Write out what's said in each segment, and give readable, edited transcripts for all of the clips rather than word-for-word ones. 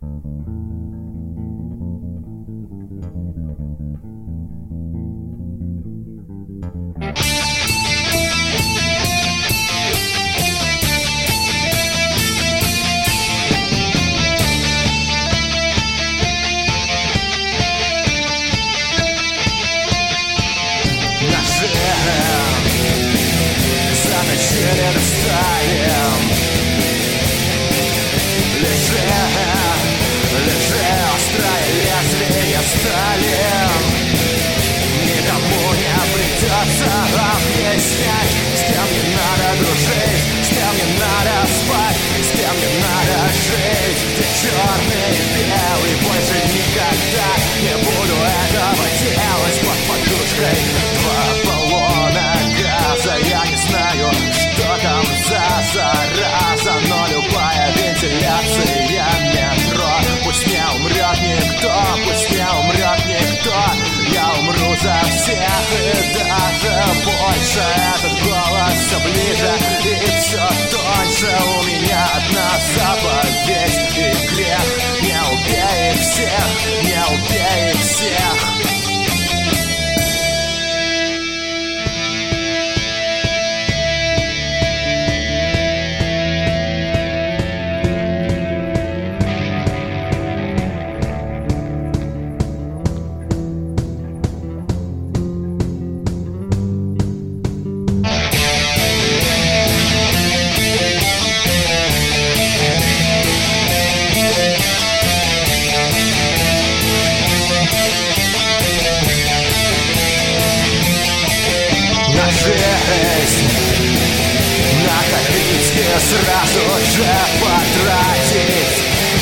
Сразу же потратить,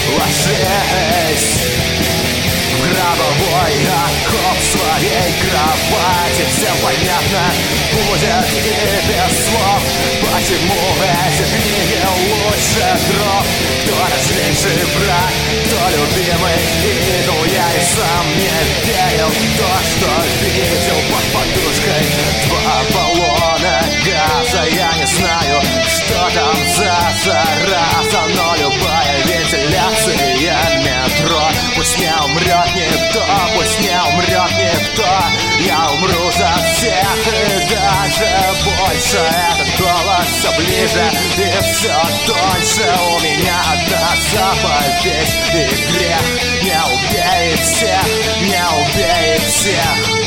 ложись в гробовой окоп своей кровати. Всем понятно будет и без слов, почему эти книги лучше дров. Кто различный брат, кто любимый идол. Я и сам не верил в то, что видел под подушкой. 2 баллона газа, я не знаю, что там за зараза, но любая вентиляция метро. Пусть не умрет никто, пусть не умрет никто. Я умру за всех и даже больше. Этот голос все ближе и все тоньше. У меня одна заповедь и грех: не убей всех, не убей всех.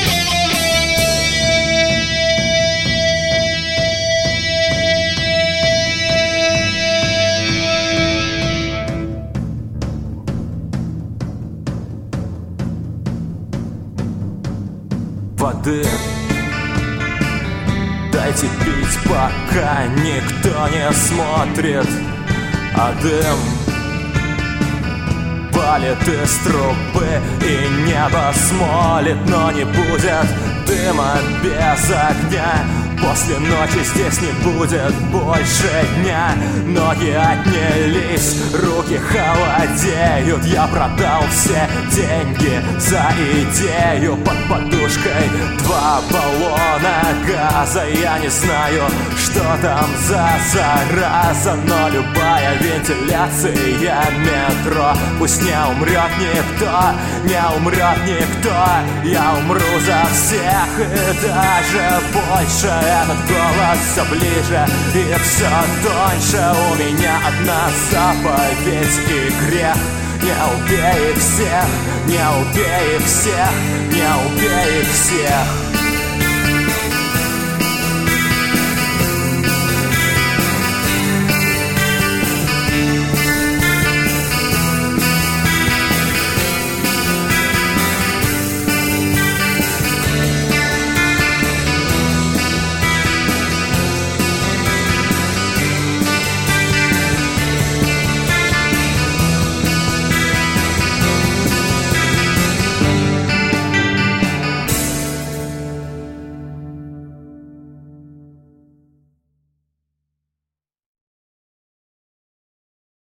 Воды дайте пить, пока никто не смотрит, а дым валит из трубы, и небо смолит, но не будет дыма без огня. После ночи здесь не будет больше дня. Ноги отнялись, руки холодеют. Я продал все деньги за идею. Под подушкой 2 баллона газа. Я не знаю, что там за зараза, но любая вентиляция метро. Пусть не умрет никто, не умрет никто. Я умру за всех и даже больше. Этот голос все ближе и все тоньше. У меня одна заповедь и грех: не убей всех, не убей всех, не убей всех.